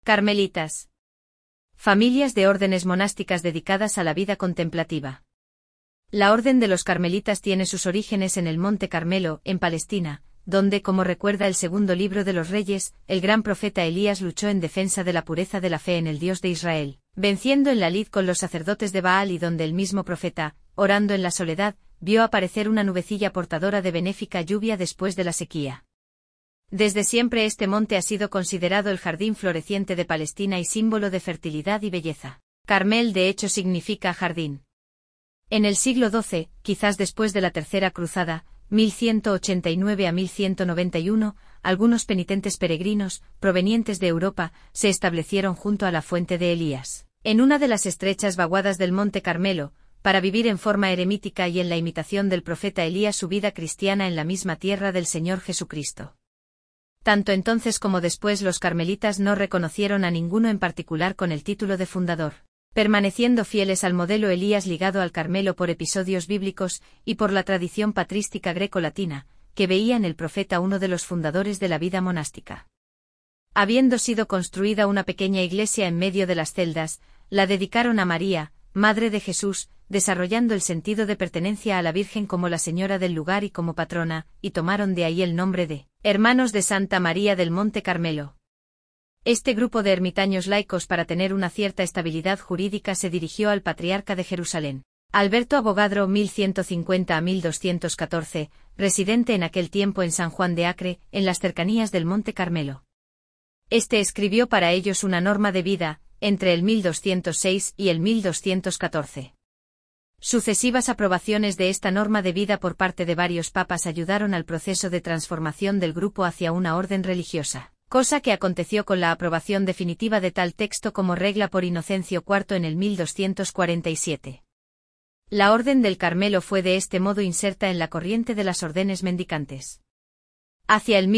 Carmelitas. Familias de órdenes monásticas dedicadas a la vida contemplativa. La Orden de los Carmelitas tiene sus orígenes en el Monte Carmelo, en Palestina, donde, como recuerda el segundo libro de los Reyes, el gran profeta Elías luchó en defensa de la pureza de la fe en el Dios de Israel, venciendo en la lid con los sacerdotes de Baal, y donde el mismo profeta, orando en la soledad, vio aparecer una nubecilla portadora de benéfica lluvia después de la sequía. Desde siempre este monte ha sido considerado el jardín floreciente de Palestina y símbolo de fertilidad y belleza. Carmel de hecho significa jardín. En el siglo XII, quizás después de la Tercera Cruzada, 1189 a 1191, algunos penitentes peregrinos, provenientes de Europa, se establecieron junto a la fuente de Elías, en una de las estrechas vaguadas del Monte Carmelo, para vivir en forma eremítica y en la imitación del profeta Elías su vida cristiana en la misma tierra del Señor Jesucristo. Tanto entonces como después los carmelitas no reconocieron a ninguno en particular con el título de fundador, permaneciendo fieles al modelo Elías ligado al Carmelo por episodios bíblicos y por la tradición patrística greco-latina, que veía en el profeta uno de los fundadores de la vida monástica. Habiendo sido construida una pequeña iglesia en medio de las celdas, la dedicaron a María, Madre de Jesús, desarrollando el sentido de pertenencia a la Virgen como la señora del lugar y como patrona, y tomaron de ahí el nombre de Hermanos de Santa María del Monte Carmelo. Este grupo de ermitaños laicos, para tener una cierta estabilidad jurídica, se dirigió al patriarca de Jerusalén, Alberto Avogadro 1150 a 1214, residente en aquel tiempo en San Juan de Acre, en las cercanías del Monte Carmelo. Este escribió para ellos una norma de vida, entre el 1206 y el 1214. Sucesivas aprobaciones de esta norma de vida por parte de varios papas ayudaron al proceso de transformación del grupo hacia una orden religiosa, cosa que aconteció con la aprobación definitiva de tal texto como regla por Inocencio IV en el 1247. La Orden del Carmelo fue de este modo inserta en la corriente de las órdenes mendicantes. Hacia el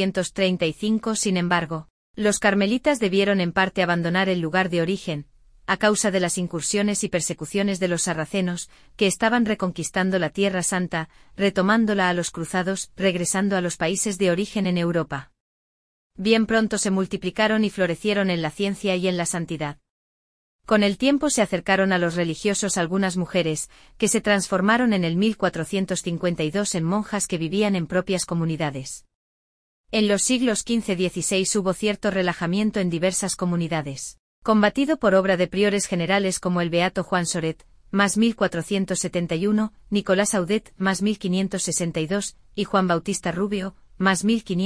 1235, sin embargo, los carmelitas debieron en parte abandonar el lugar de origen, a causa de las incursiones y persecuciones de los sarracenos, que estaban reconquistando la Tierra Santa, retomándola a los cruzados, regresando a los países de origen en Europa. Bien pronto se multiplicaron y florecieron en la ciencia y en la santidad. Con el tiempo se acercaron a los religiosos algunas mujeres, que se transformaron en el 1452 en monjas que vivían en propias comunidades. En los siglos XV-XVI hubo cierto relajamiento en diversas comunidades, combatido por obra de priores generales como el beato Juan Soret, más 1471, Nicolás Audet, más 1562, y Juan Bautista Rubio, más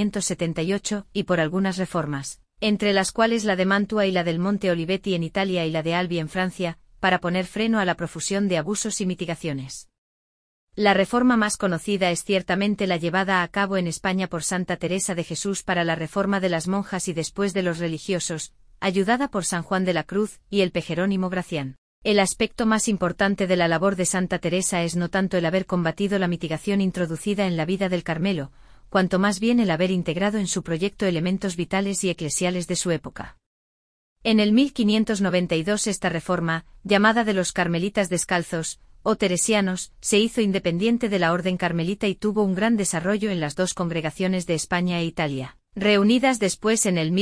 1578, y por algunas reformas, entre las cuales la de Mantua y la del Monte Olivetti en Italia y la de Albi en Francia, para poner freno a la profusión de abusos y mitigaciones. La reforma más conocida es ciertamente la llevada a cabo en España por Santa Teresa de Jesús para la reforma de las monjas y después de los religiosos, ayudada por San Juan de la Cruz y el P. Jerónimo Gracián. El aspecto más importante de la labor de Santa Teresa es no tanto el haber combatido la mitigación introducida en la vida del Carmelo, cuanto más bien el haber integrado en su proyecto elementos vitales y eclesiales de su época. En el 1592 esta reforma, llamada de los Carmelitas Descalzos, o teresianos, se hizo independiente de la Orden Carmelita y tuvo un gran desarrollo en las dos congregaciones de España e Italia, reunidas después en el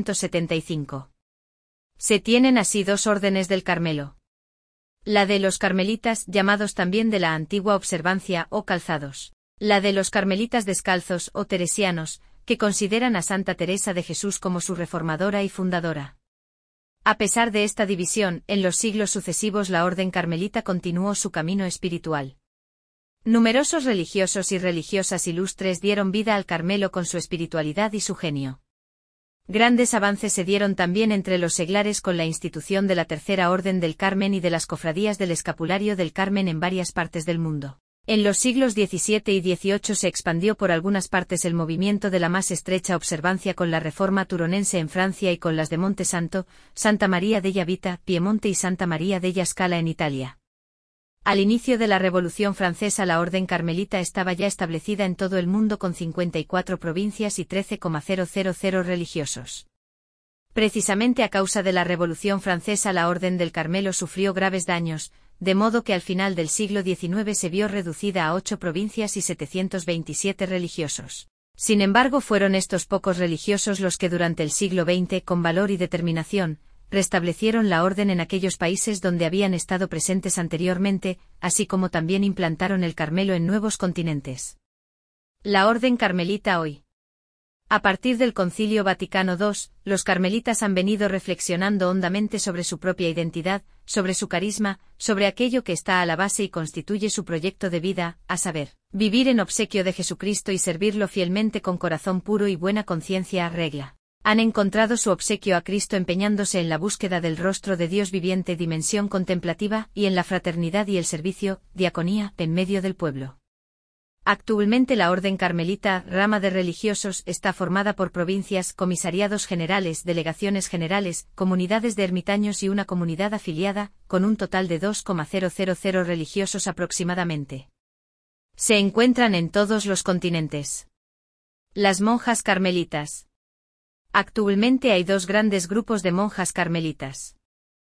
1875. Se tienen así dos órdenes del Carmelo. La de los carmelitas, llamados también de la antigua observancia o calzados. La de los carmelitas descalzos o teresianos, que consideran a Santa Teresa de Jesús como su reformadora y fundadora. A pesar de esta división, en los siglos sucesivos la orden carmelita continuó su camino espiritual. Numerosos religiosos y religiosas ilustres dieron vida al Carmelo con su espiritualidad y su genio. Grandes avances se dieron también entre los seglares con la institución de la Tercera Orden del Carmen y de las cofradías del Escapulario del Carmen en varias partes del mundo. En los siglos XVII y XVIII se expandió por algunas partes el movimiento de la más estrecha observancia con la Reforma turonense en Francia y con las de Monte Santo, Santa María della Vita, Piemonte y Santa María della Scala en Italia. Al inicio de la Revolución Francesa la Orden Carmelita estaba ya establecida en todo el mundo con 54 provincias y 13,000 religiosos. Precisamente a causa de la Revolución Francesa la Orden del Carmelo sufrió graves daños, de modo que al final del siglo XIX se vio reducida a 8 provincias y 727 religiosos. Sin embargo, fueron estos pocos religiosos los que durante el siglo XX, con valor y determinación, restablecieron la orden en aquellos países donde habían estado presentes anteriormente, así como también implantaron el Carmelo en nuevos continentes. La Orden Carmelita hoy. A partir del Concilio Vaticano II, los carmelitas han venido reflexionando hondamente sobre su propia identidad, sobre su carisma, sobre aquello que está a la base y constituye su proyecto de vida, a saber, vivir en obsequio de Jesucristo y servirlo fielmente con corazón puro y buena conciencia. Regla. Han encontrado su obsequio a Cristo empeñándose en la búsqueda del rostro de Dios viviente, dimensión contemplativa, y en la fraternidad y el servicio, diaconía, en medio del pueblo. Actualmente la Orden Carmelita, rama de religiosos, está formada por provincias, comisariados generales, delegaciones generales, comunidades de ermitaños y una comunidad afiliada, con un total de 2,000 religiosos aproximadamente. Se encuentran en todos los continentes. Las monjas carmelitas. Actualmente hay dos grandes grupos de monjas carmelitas.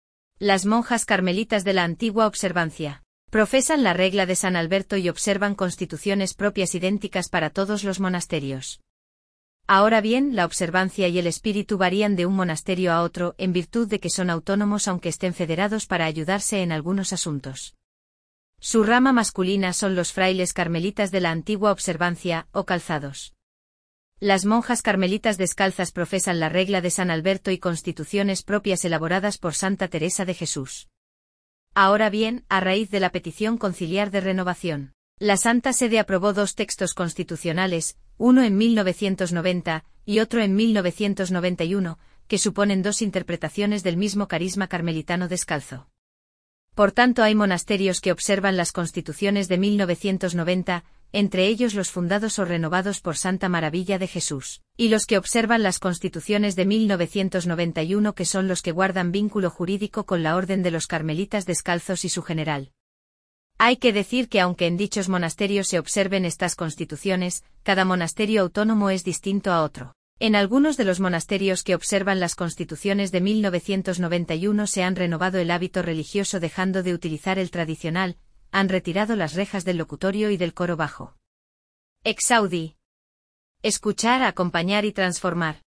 Las monjas carmelitas de la antigua observancia. Profesan la regla de San Alberto y observan constituciones propias idénticas para todos los monasterios. Ahora bien, la observancia y el espíritu varían de un monasterio a otro, en virtud de que son autónomos aunque estén federados para ayudarse en algunos asuntos. Su rama masculina son los frailes carmelitas de la antigua observancia, o calzados. Las monjas carmelitas descalzas profesan la regla de San Alberto y constituciones propias elaboradas por Santa Teresa de Jesús. Ahora bien, a raíz de la petición conciliar de renovación, la Santa Sede aprobó dos textos constitucionales, uno en 1990 y otro en 1991, que suponen dos interpretaciones del mismo carisma carmelitano descalzo. Por tanto, hay monasterios que observan las constituciones de 1990, entre ellos los fundados o renovados por Santa Maravilla de Jesús, y los que observan las constituciones de 1991, que son los que guardan vínculo jurídico con la Orden de los Carmelitas Descalzos y su general. Hay que decir que aunque en dichos monasterios se observen estas constituciones, cada monasterio autónomo es distinto a otro. En algunos de los monasterios que observan las constituciones de 1991 se han renovado el hábito religioso dejando de utilizar el tradicional, han retirado las rejas del locutorio y del coro bajo. Exaudi. Escuchar, acompañar y transformar.